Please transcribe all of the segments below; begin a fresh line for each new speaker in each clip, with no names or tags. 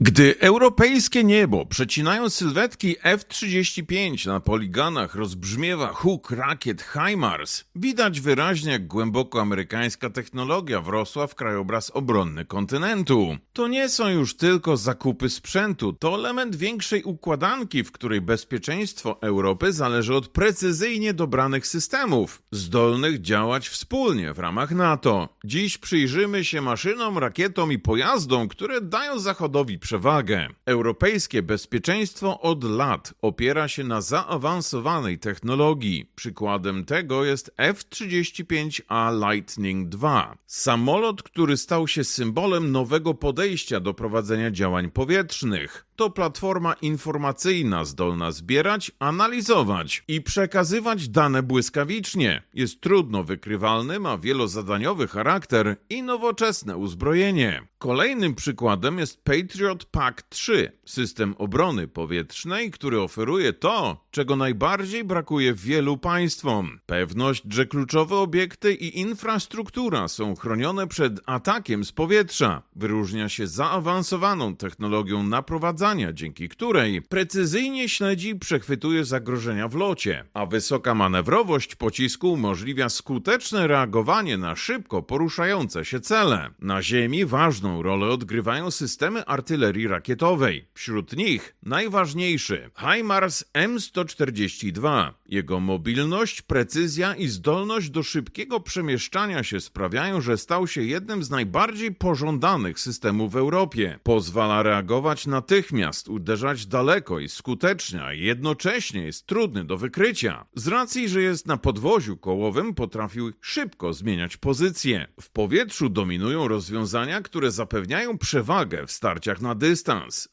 Gdy europejskie niebo przecinają sylwetki F-35 na poligonach, rozbrzmiewa huk rakiet HIMARS, widać wyraźnie, jak głęboko amerykańska technologia wrosła w krajobraz obronny kontynentu. To nie są już tylko zakupy sprzętu, to element większej układanki, w której bezpieczeństwo Europy zależy od precyzyjnie dobranych systemów, zdolnych działać wspólnie w ramach NATO. Dziś przyjrzymy się maszynom, rakietom i pojazdom, które dają Zachodowi przewagę. Europejskie bezpieczeństwo od lat opiera się na zaawansowanej technologii. Przykładem tego jest F-35A Lightning II. Samolot, który stał się symbolem nowego podejścia do prowadzenia działań powietrznych. To platforma informacyjna zdolna zbierać, analizować i przekazywać dane błyskawicznie. Jest trudno wykrywalny, ma wielozadaniowy charakter i nowoczesne uzbrojenie. Kolejnym przykładem jest Patriot PAC-3, system obrony powietrznej, który oferuje to, czego najbardziej brakuje wielu państwom. Pewność, że kluczowe obiekty i infrastruktura są chronione przed atakiem z powietrza. Wyróżnia się zaawansowaną technologią naprowadzania, dzięki której precyzyjnie śledzi i przechwytuje zagrożenia w locie, a wysoka manewrowość pocisku umożliwia skuteczne reagowanie na szybko poruszające się cele. Na ziemi ważną rolę odgrywają systemy artylerii rakietowej. Wśród nich najważniejszy HIMARS M142. Jego mobilność, precyzja i zdolność do szybkiego przemieszczania się sprawiają, że stał się jednym z najbardziej pożądanych systemów w Europie. Pozwala reagować natychmiast, uderzać daleko i skutecznie, a jednocześnie jest trudny do wykrycia. Z racji, że jest na podwoziu kołowym, potrafił szybko zmieniać pozycję. W powietrzu dominują rozwiązania, które zapewniają przewagę w starciach na dystans.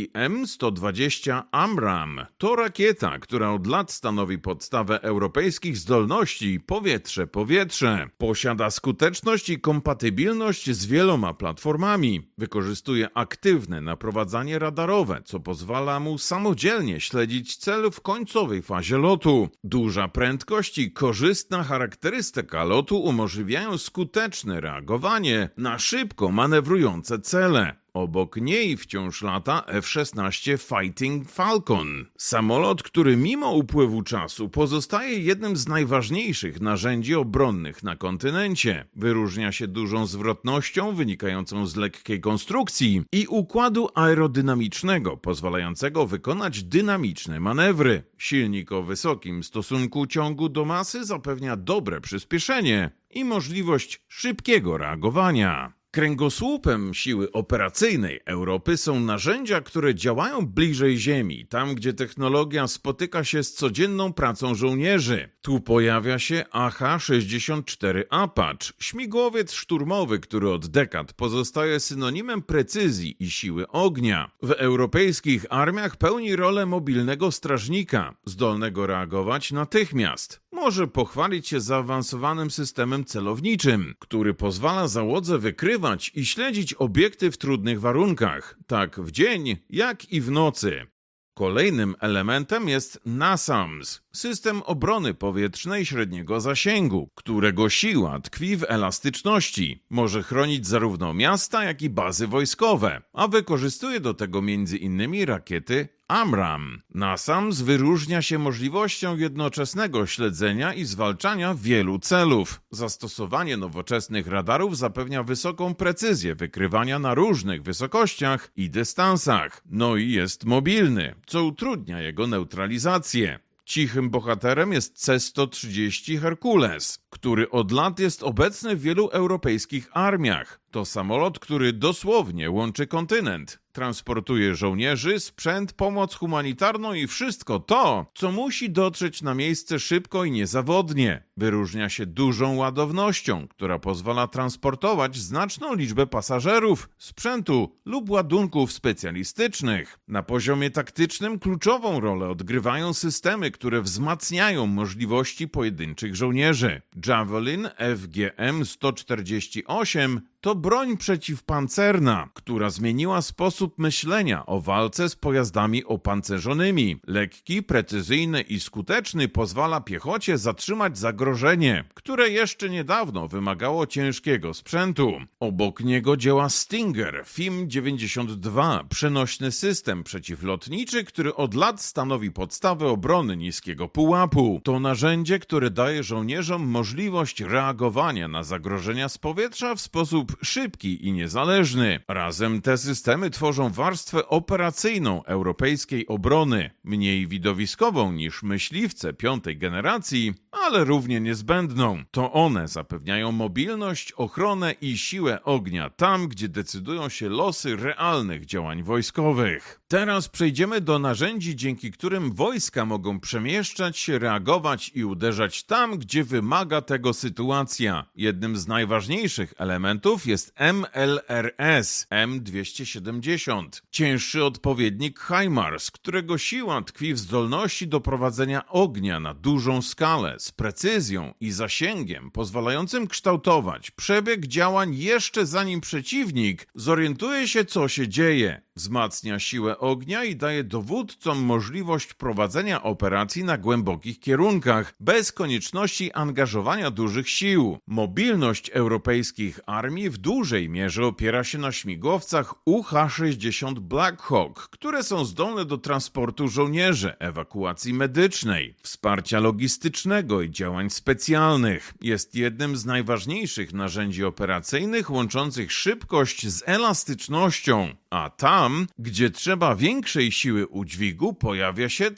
AIM-120 AMRAAM to rakieta, która od lat stanowi podstawę europejskich zdolności powietrze-powietrze. Posiada skuteczność i kompatybilność z wieloma platformami. Wykorzystuje aktywne naprowadzanie radarowe, co pozwala mu samodzielnie śledzić cel w końcowej fazie lotu. Duża prędkość i korzystna charakterystyka lotu umożliwiają skuteczne reagowanie na szybko manewrujące cele. Obok niej wciąż lata F-16 Fighting Falcon. Samolot, który mimo upływu czasu pozostaje jednym z najważniejszych narzędzi obronnych na kontynencie. Wyróżnia się dużą zwrotnością wynikającą z lekkiej konstrukcji i układu aerodynamicznego, pozwalającego wykonać dynamiczne manewry. Silnik o wysokim stosunku ciągu do masy zapewnia dobre przyspieszenie i możliwość szybkiego reagowania. Kręgosłupem siły operacyjnej Europy są narzędzia, które działają bliżej ziemi, tam gdzie technologia spotyka się z codzienną pracą żołnierzy. Tu pojawia się AH-64 Apache, śmigłowiec szturmowy, który od dekad pozostaje synonimem precyzji i siły ognia. W europejskich armiach pełni rolę mobilnego strażnika, zdolnego reagować natychmiast. Może pochwalić się zaawansowanym systemem celowniczym, który pozwala załodze wykrywać i śledzić obiekty w trudnych warunkach, tak w dzień, jak i w nocy. Kolejnym elementem jest NASAMS, system obrony powietrznej średniego zasięgu, którego siła tkwi w elastyczności. Może chronić zarówno miasta, jak i bazy wojskowe, a wykorzystuje do tego m.in. rakiety AMRAAM. NASAMS wyróżnia się możliwością jednoczesnego śledzenia i zwalczania wielu celów. Zastosowanie nowoczesnych radarów zapewnia wysoką precyzję wykrywania na różnych wysokościach i dystansach. No i jest mobilny, co utrudnia jego neutralizację. Cichym bohaterem jest C-130 Herkules, który od lat jest obecny w wielu europejskich armiach. To samolot, który dosłownie łączy kontynent. Transportuje żołnierzy, sprzęt, pomoc humanitarną i wszystko to, co musi dotrzeć na miejsce szybko i niezawodnie. Wyróżnia się dużą ładownością, która pozwala transportować znaczną liczbę pasażerów, sprzętu lub ładunków specjalistycznych. Na poziomie taktycznym kluczową rolę odgrywają systemy, które wzmacniają możliwości pojedynczych żołnierzy. Javelin FGM-148 to broń przeciwpancerna, która zmieniła sposób myślenia o walce z pojazdami opancerzonymi. Lekki, precyzyjny i skuteczny pozwala piechocie zatrzymać zagrożenie, które jeszcze niedawno wymagało ciężkiego sprzętu. Obok niego działa Stinger FIM-92, przenośny system przeciwlotniczy, który od lat stanowi podstawę obrony niskiego pułapu. To narzędzie, które daje żołnierzom możliwość reagowania na zagrożenia z powietrza w sposób szybki i niezależny. Razem te systemy tworzą warstwę operacyjną europejskiej obrony, mniej widowiskową niż myśliwce piątej generacji, ale równie niezbędną. To one zapewniają mobilność, ochronę i siłę ognia tam, gdzie decydują się losy realnych działań wojskowych. Teraz przejdziemy do narzędzi, dzięki którym wojska mogą przemieszczać się, reagować i uderzać tam, gdzie wymaga tego sytuacja. Jednym z najważniejszych elementów jest MLRS M270, cięższy odpowiednik HIMARS, którego siła tkwi w zdolności do prowadzenia ognia na dużą skalę, z precyzją i zasięgiem pozwalającym kształtować przebieg działań jeszcze zanim przeciwnik zorientuje się, co się dzieje. Wzmacnia siłę ognia i daje dowódcom możliwość prowadzenia operacji na głębokich kierunkach, bez konieczności angażowania dużych sił. Mobilność europejskich armii w dużej mierze opiera się na śmigłowcach UH-60 Black Hawk, które są zdolne do transportu żołnierzy, ewakuacji medycznej, wsparcia logistycznego i działań specjalnych. Jest jednym z najważniejszych narzędzi operacyjnych łączących szybkość z elastycznością, a tam, gdzie trzeba większej siły udźwigu, pojawia się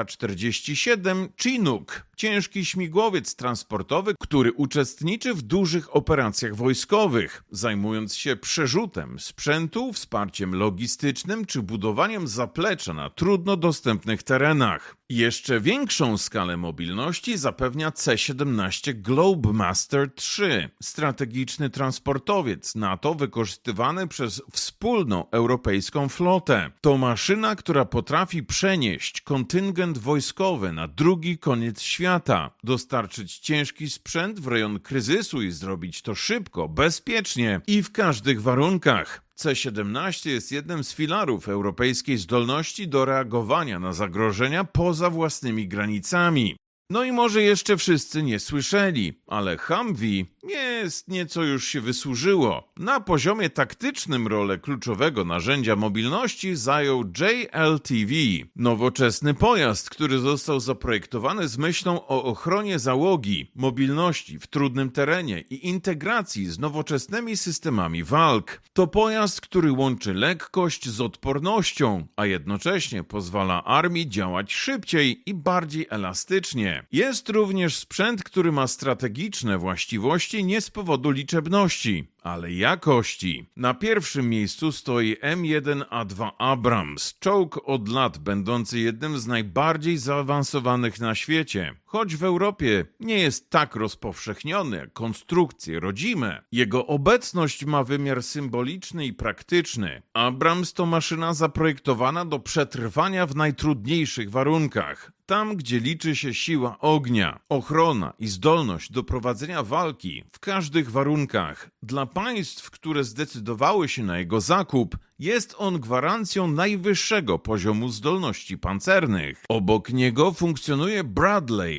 CH-47 Chinook, ciężki śmigłowiec transportowy, który uczestniczy w dużych operacjach wojskowych, zajmując się przerzutem sprzętu, wsparciem logistycznym czy budowaniem zaplecza na trudno dostępnych terenach. Jeszcze większą skalę mobilności zapewnia C-17 Globemaster III, strategiczny transportowiec NATO wykorzystywany przez wspólną europejską flotę. To maszyna, która potrafi przenieść kontyngent wojskowy na drugi koniec świata, dostarczyć ciężki sprzęt w rejon kryzysu i zrobić to szybko, bezpiecznie i w każdych warunkach. C-17 jest jednym z filarów europejskiej zdolności do reagowania na zagrożenia poza własnymi granicami. No i może jeszcze wszyscy nie słyszeli, ale Humvee nieco już się wysłużyło. Na poziomie taktycznym rolę kluczowego narzędzia mobilności zajął JLTV, nowoczesny pojazd, który został zaprojektowany z myślą o ochronie załogi, mobilności w trudnym terenie i integracji z nowoczesnymi systemami walk. To pojazd, który łączy lekkość z odpornością, a jednocześnie pozwala armii działać szybciej i bardziej elastycznie. Jest również sprzęt, który ma strategiczne właściwości nie z powodu liczebności, ale jakości. Na pierwszym miejscu stoi M1A2 Abrams, czołg od lat będący jednym z najbardziej zaawansowanych na świecie. Choć w Europie nie jest tak rozpowszechniony jak konstrukcje rodzime, jego obecność ma wymiar symboliczny i praktyczny. Abrams to maszyna zaprojektowana do przetrwania w najtrudniejszych warunkach. Tam, gdzie liczy się siła ognia, ochrona i zdolność do prowadzenia walki w każdych warunkach. Dla państw, które zdecydowały się na jego zakup, jest on gwarancją najwyższego poziomu zdolności pancernych. Obok niego funkcjonuje Bradley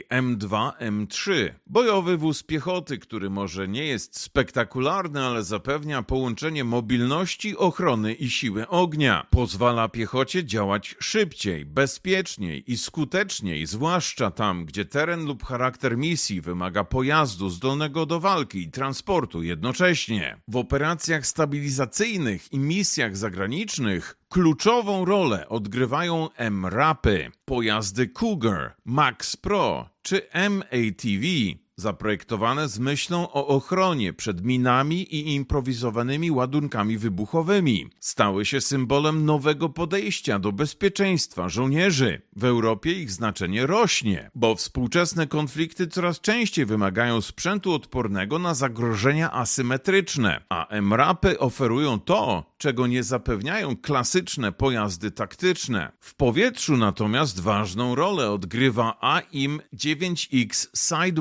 M2-M3, bojowy wóz piechoty, który może nie jest spektakularny, ale zapewnia połączenie mobilności, ochrony i siły ognia. Pozwala piechocie działać szybciej, bezpieczniej i skuteczniej, zwłaszcza tam, gdzie teren lub charakter misji wymaga pojazdu zdolnego do walki i transportu jednocześnie. W operacjach stabilizacyjnych i misjach zagranicznych kluczową rolę odgrywają MRAP-y, pojazdy Cougar, Max Pro czy MATV, zaprojektowane z myślą o ochronie przed minami i improwizowanymi ładunkami wybuchowymi. Stały się symbolem nowego podejścia do bezpieczeństwa żołnierzy. W Europie ich znaczenie rośnie, bo współczesne konflikty coraz częściej wymagają sprzętu odpornego na zagrożenia asymetryczne, a MRAP-y oferują to, czego nie zapewniają klasyczne pojazdy taktyczne. W powietrzu natomiast ważną rolę odgrywa AIM-9X Sidewinder,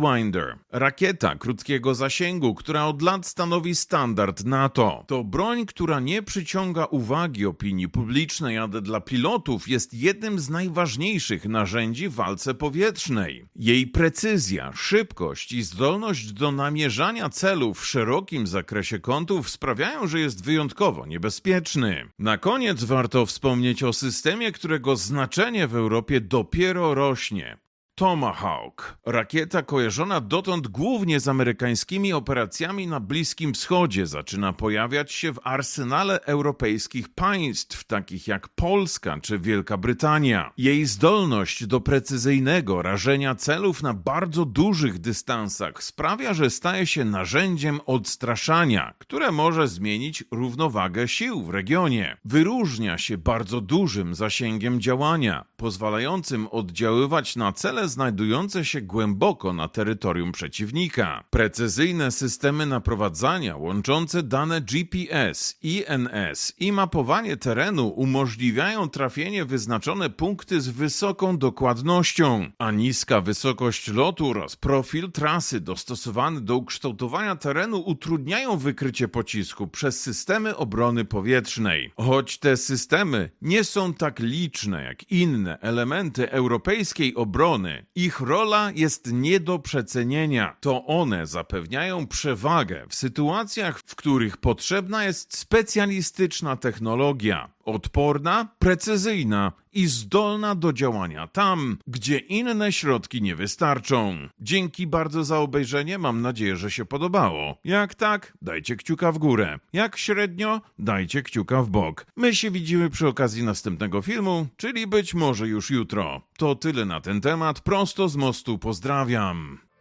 Thunder. Rakieta krótkiego zasięgu, która od lat stanowi standard NATO. To broń, która nie przyciąga uwagi opinii publicznej, ale dla pilotów jest jednym z najważniejszych narzędzi w walce powietrznej. Jej precyzja, szybkość i zdolność do namierzania celów w szerokim zakresie kątów sprawiają, że jest wyjątkowo niebezpieczny. Na koniec warto wspomnieć o systemie, którego znaczenie w Europie dopiero rośnie. Tomahawk. Rakieta kojarzona dotąd głównie z amerykańskimi operacjami na Bliskim Wschodzie zaczyna pojawiać się w arsenale europejskich państw, takich jak Polska czy Wielka Brytania. Jej zdolność do precyzyjnego rażenia celów na bardzo dużych dystansach sprawia, że staje się narzędziem odstraszania, które może zmienić równowagę sił w regionie. Wyróżnia się bardzo dużym zasięgiem działania, pozwalającym oddziaływać na cele znajdujące się głęboko na terytorium przeciwnika. Precyzyjne systemy naprowadzania łączące dane GPS, INS i mapowanie terenu umożliwiają trafienie w wyznaczone punkty z wysoką dokładnością, a niska wysokość lotu oraz profil trasy dostosowany do ukształtowania terenu utrudniają wykrycie pocisku przez systemy obrony powietrznej. Choć te systemy nie są tak liczne jak inne elementy europejskiej obrony, ich rola jest nie do przecenienia. To one zapewniają przewagę w sytuacjach, w których potrzebna jest specjalistyczna technologia, odporna, precyzyjna i zdolna do działania tam, gdzie inne środki nie wystarczą. Dzięki bardzo za obejrzenie, mam nadzieję, że się podobało. Jak tak, dajcie kciuka w górę. Jak średnio, dajcie kciuka w bok. My się widzimy przy okazji następnego filmu, czyli być może już jutro. To tyle na ten temat, prosto z mostu pozdrawiam.